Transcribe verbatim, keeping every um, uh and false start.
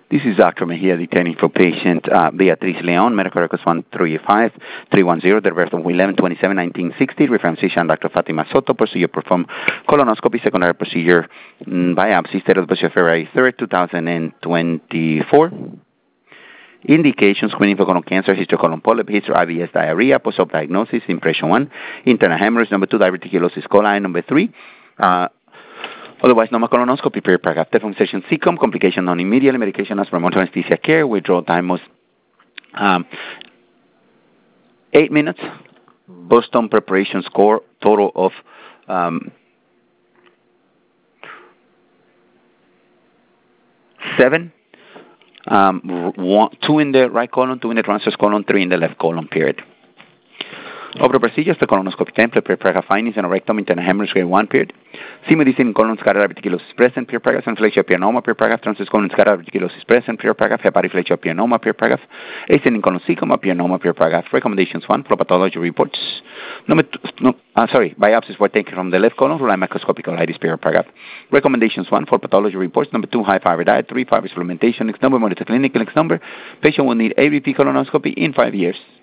This is Doctor Mejia detailing for patient uh, Beatriz Leon, medical records one three five three one zero, the birth of eleven twenty-seven nineteen sixty, reference physician Doctor Fatima Soto, procedure performed colonoscopy, secondary procedure mm, biopsy, state of the February third, two thousand twenty-four. Indications: screening for colon cancer, history of colon polyp, history of I B S diarrhea, post-op diagnosis, impression one, internal hemorrhage, number two, diverticulosis coli, number three, uh, otherwise normal colonoscopy, period, paragraph, deform session, C C O M, complication non-immediate, medication as remote anesthesia care, withdrawal time was um, eight minutes, Boston preparation score, total of um, seven. Um, one, two in the right colon, two in the transverse colon, three in the left colon, period. Of the procedures, the colonoscopy template, period, findings, and a rectum, internal hemorrhage, grade one, period. C medicine in colon scatter diverticulosis present, period, paragraph, and flexiopianoma, period, paragraph, transverse colon scatter diverticulosis present, period, paragraph, hepatic flexiopianoma, period, paragraph, ascending colon cecum, pianoma, period, paragraph. Recommendations one, for pathology reports. Number two, no, uh, sorry, biopsies were taken from the left colon, rule microscopic colitis, period, paragraph. Recommendations one, for pathology reports. Number two, high fiber diet. Three, fiber supplementation. Next number, monitor clinical. Next number, patient will need A B P colonoscopy in five years.